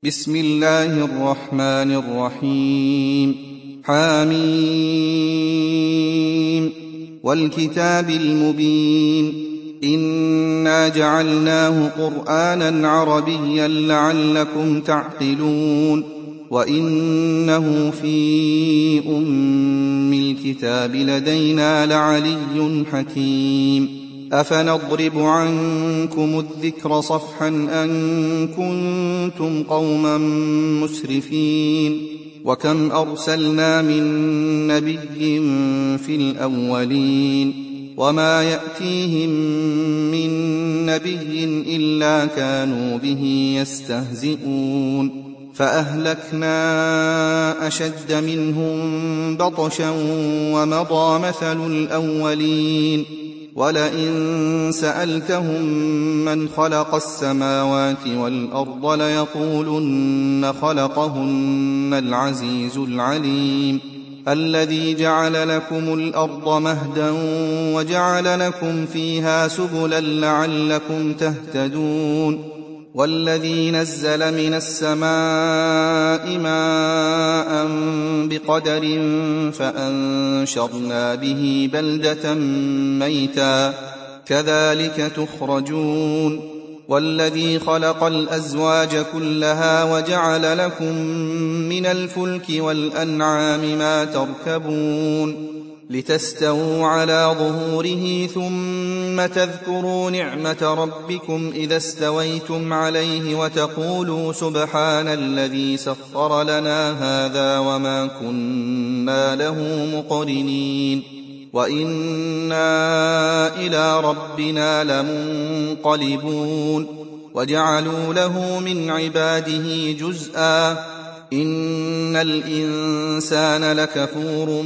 بسم الله الرحمن الرحيم. حميم والكتاب المبين إنا جعلناه قرآنا عربيا لعلكم تعقلون وإنه في أم الكتاب لدينا لعلي حكيم. أفنضرب عنكم الذكر صفحا أن كنتم قوما مسرفين وكم أرسلنا من نبي في الأولين وما يأتيهم من نبي إلا كانوا به يستهزئون فأهلكنا أشد منهم بطشا ومضى مثل الأولين ولئن سألتهم من خلق السماوات والأرض ليقولن خلقهن العزيز العليم الذي جعل لكم الأرض مهدا وجعل لكم فيها سبلا لعلكم تهتدون والذي نزل من السماء ماء بقدر فأنشرنا به بلدة ميتا كذلك تخرجون والذي خلق الأزواج كلها وجعل لكم من الفلك والأنعام ما تركبون لتستووا على ظهوره ثم تذكروا نعمة ربكم إذا استويتم عليه وتقولوا سبحان الذي سخر لنا هذا وما كنا له مقرنين وإنا إلى ربنا لمنقلبون وجعلوا له من عباده جزءا إن الإنسان لكفور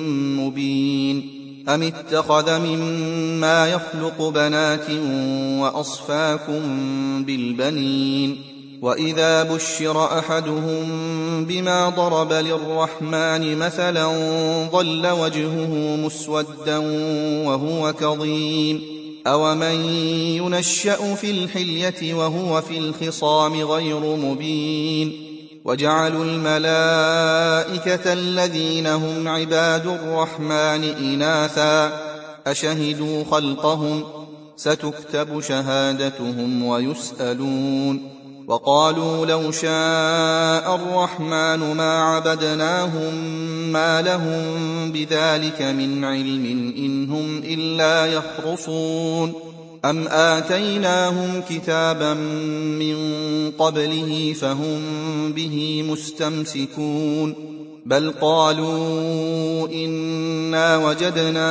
مبين أم اتخذ مما يخلق بنات وأصفاكم بالبنين وإذا بشر أحدهم بما ضرب للرحمن مثلا ظل وجهه مسودا وهو كظيم أومن ينشأ في الحلية وهو في الخصام غير مبين وجعلوا الملائكة الذين هم عباد الرحمن إناثا أشهدوا خلقهم ستكتب شهادتهم ويسألون وقالوا لو شاء الرحمن ما عبدناهم ما لهم بذلك من علم إن هم إلا يخرصون أم آتيناهم كتابا من قبله فهم به مستمسكون بل قالوا إنا وجدنا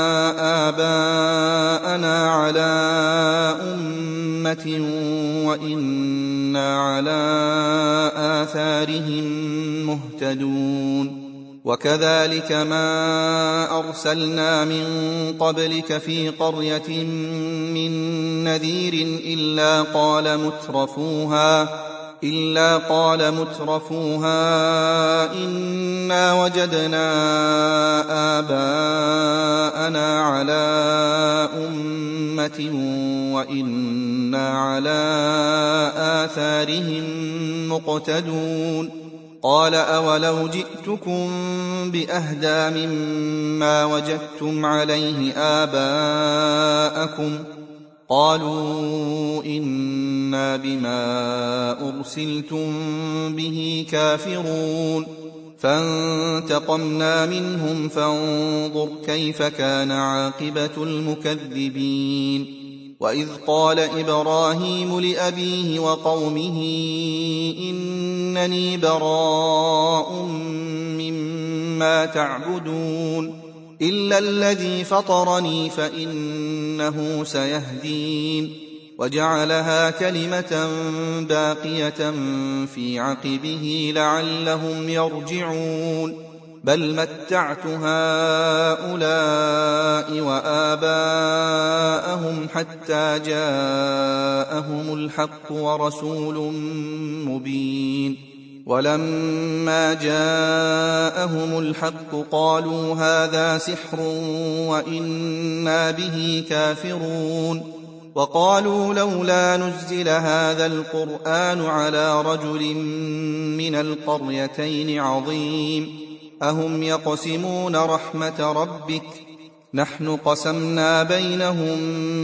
آباءنا على أمة وإنا على آثارهم مهتدون وكذلك ما أرسلنا من قبلك في قرية من نذير إلا قال مترفوها إنا وجدنا آباءنا على أمة وإنا على آثارهم مقتدون قال أولو جئتكم بأهدى مما وجدتم عليه آباءكم قالوا إنا بما أرسلتم به كافرون فانتقمنا منهم فانظر كيف كان عاقبة المكذبين وإذ قال إبراهيم لأبيه وقومه إنني براء مما تعبدون إلا الذي فطرني فإنه سيهدين وجعلها كلمة باقية في عقبه لعلهم يرجعون بل متعت هؤلاء وآباءهم حتى جاءهم الحق ورسول مبين ولما جاءهم الحق قالوا هذا سحر وإنا به كافرون وقالوا لولا نزل هذا القرآن على رجل من القريتين عظيم أهم يقسمون رحمة ربك نحن قسمنا بينهم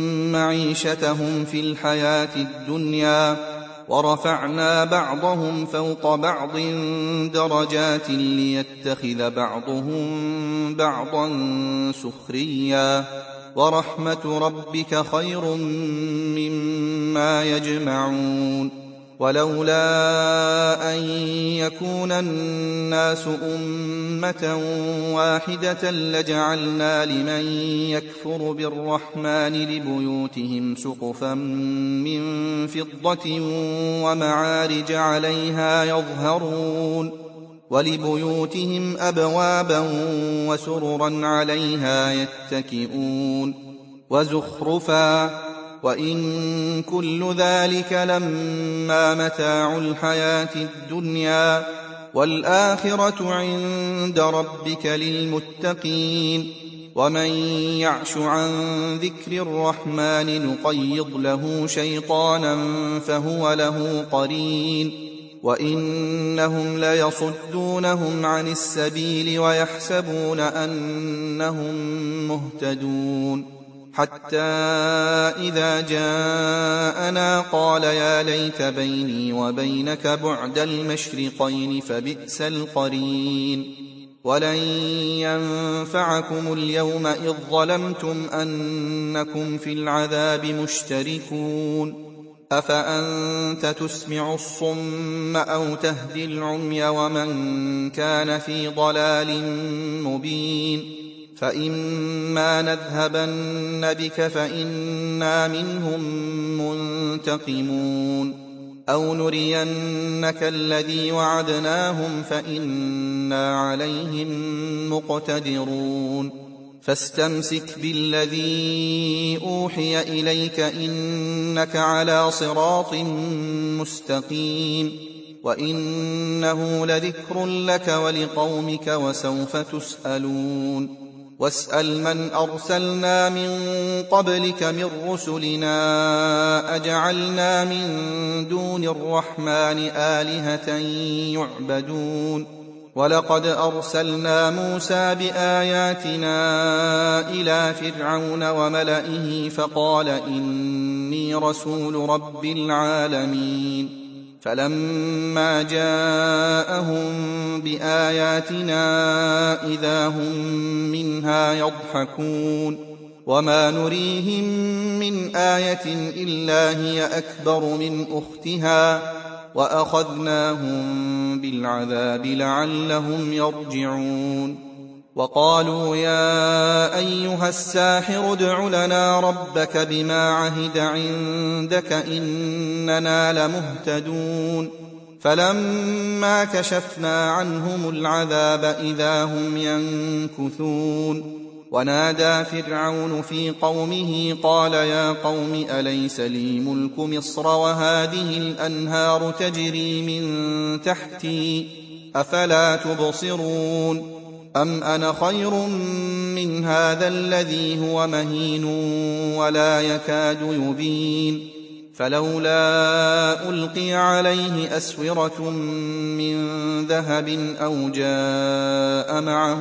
معيشتهم في الحياة الدنيا ورفعنا بعضهم فوق بعض درجات ليتخذ بعضهم بعضا سخريا ورحمة ربك خير مما يجمعون ولولا أن يكون الناس أمة واحدة لجعلنا لمن يكفر بالرحمن لبيوتهم سقفا من فضة ومعارج عليها يظهرون ولبيوتهم أبوابا وسررا عليها يتكئون وزخرفا وإن كل ذلك لما متاع الحياة الدنيا والآخرة عند ربك للمتقين ومن يعش عن ذكر الرحمن نقيض له شيطانا فهو له قرين وإنهم ليصدونهم عن السبيل ويحسبون أنهم مهتدون حتى إذا جاءنا قال يا ليت بيني وبينك بعد المشرقين فبئس القرين ولن ينفعكم اليوم إذ ظلمتم أنكم في العذاب مشتركون أفأنت تسمع الصم أو تهدي العمي ومن كان في ضلال مبين فإما نذهبن بك فإنا منهم منتقمون أو نرينك الذي وعدناهم فإنا عليهم مقتدرون فاستمسك بالذي أوحي إليك إنك على صراط مستقيم وإنه لذكر لك ولقومك وسوف تسألون واسأل من أرسلنا من قبلك من رسلنا أجعلنا من دون الرحمن آلهة يعبدون ولقد أرسلنا موسى بآياتنا إلى فرعون وملئه فقال إني رسول رب العالمين فلما جاءهم بآياتنا إذا هم منها يضحكون وما نريهم من آية إلا هي أكبر من أختها وأخذناهم بالعذاب لعلهم يرجعون وقالوا يا أيها الساحر ادع لنا ربك بما عهد عندك إننا لمهتدون فلما كشفنا عنهم العذاب إذا هم ينكثون ونادى فرعون في قومه قال يا قوم أليس لي ملك مصر وهذه الأنهار تجري من تحتي أفلا تبصرون أم أنا خير من هذا الذي هو مهين ولا يكاد يبين فلولا ألقي عليه أسورة من ذهب أو جاء معه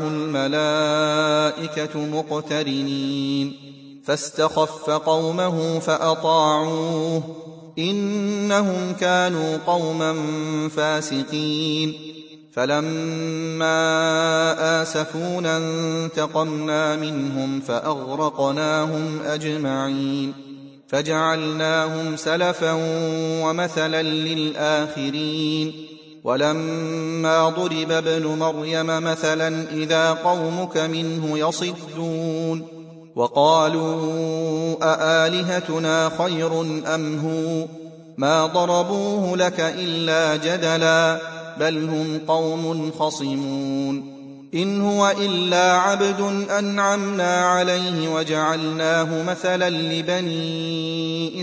الملائكة مقترنين فاستخف قومه فأطاعوه إنهم كانوا قوما فاسقين فلما آسفونا انتقمنا منهم فأغرقناهم أجمعين فجعلناهم سلفا ومثلا للآخرين ولما ضرب ابن مريم مثلا إذا قومك منه يصدون وقالوا أآلهتنا خير أم هو ما ضربوه لك إلا جدلا بل هم قوم خصمون إن هو إلا عبد أنعمنا عليه وجعلناه مثلا لبني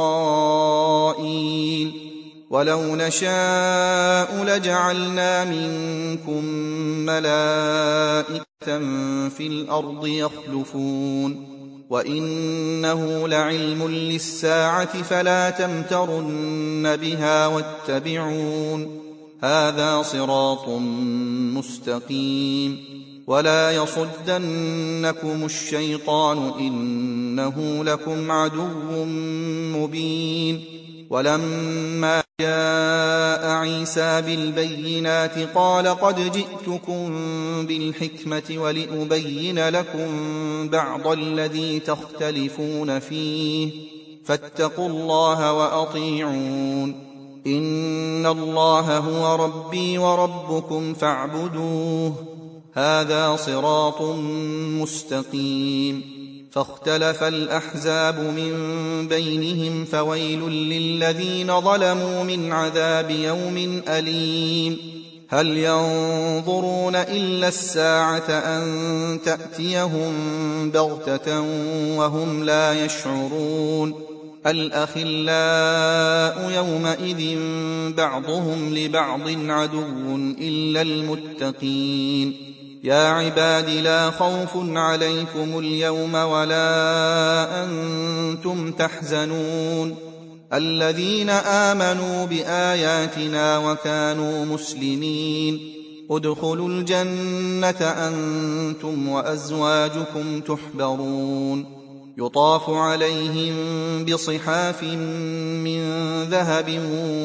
إسرائيل ولو نشاء لجعلنا منكم ملائكة في الأرض يخلفون وإنه لعلم للساعة فلا تمترن بها واتبعون هذا صراط مستقيم ولا يصدنكم الشيطان إنه لكم عدو مبين ولما جاء عيسى بالبينات قال قد جئتكم بالحكمة ولأبين لكم بعض الذي تختلفون فيه فاتقوا الله وأطيعون إن الله هو ربي وربكم فاعبدوه هذا صراط مستقيم فاختلف الأحزاب من بينهم فويل للذين ظلموا من عذاب يوم أليم هل ينظرون إلا الساعة أن تأتيهم بغتة وهم لا يشعرون الأخلاء يومئذ بعضهم لبعض عدو إلا المتقين يا عباد لا خوف عليكم اليوم ولا أنتم تحزنون الذين آمنوا بآياتنا وكانوا مسلمين ادخلوا الجنة أنتم وأزواجكم تحبرون يطاف عليهم بصحاف من ذهب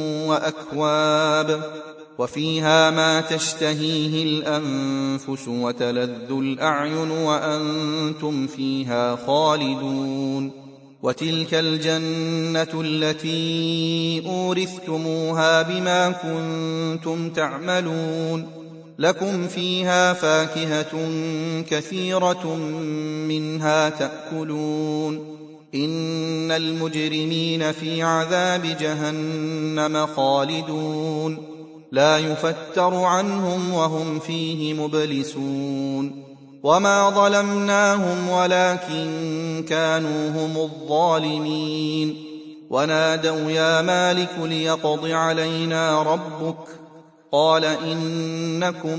وأكواب وفيها ما تشتهيه الأنفس وتلذ الأعين وأنتم فيها خالدون وتلك الجنة التي أورثتموها بما كنتم تعملون لكم فيها فاكهة كثيرة منها تأكلون إن المجرمين في عذاب جهنم خالدون لا يفتر عنهم وهم فيه مبلسون وما ظلمناهم ولكن كانوا هم الظالمين ونادوا يا مالك ليقض علينا ربك قال إنكم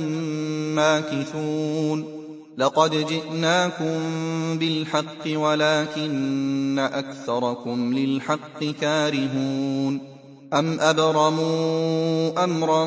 ماكثون لقد جئناكم بالحق ولكن أكثركم للحق كارهون أم أبرموا أمرا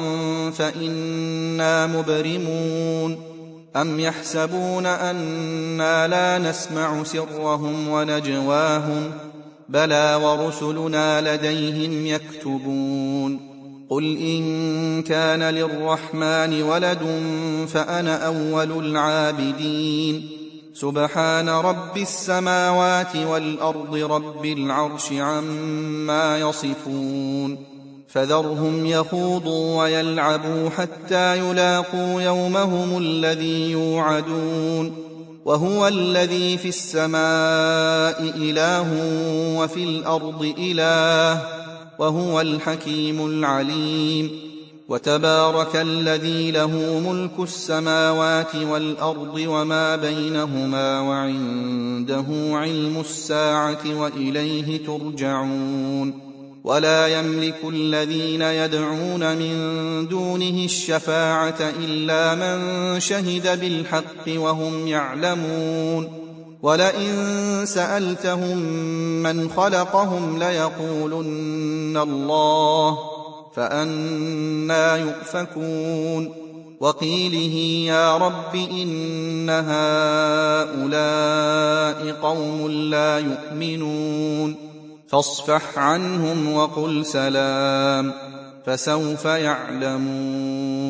فإنا مبرمون أم يحسبون أنا لا نسمع سرهم ونجواهم بلى ورسلنا لديهم يكتبون قل إن كان للرحمن ولد فأنا أول العابدين سبحان رب السماوات والأرض رب العرش عما يصفون فذرهم يخوضوا ويلعبوا حتى يلاقوا يومهم الذي يوعدون وهو الذي في السماء إله وفي الأرض إله وهو الحكيم العليم وتبارك الذي له ملك السماوات والأرض وما بينهما وعنده علم الساعة وإليه ترجعون ولا يملك الذين يدعون من دونه الشفاعة إلا من شهد بالحق وهم يعلمون ولئن سألتهم من خلقهم ليقولن الله فأنى يؤفكون وقيله يا رب إن هؤلاء قوم لا يؤمنون فاصفح عنهم وقل سلام فسوف يعلمون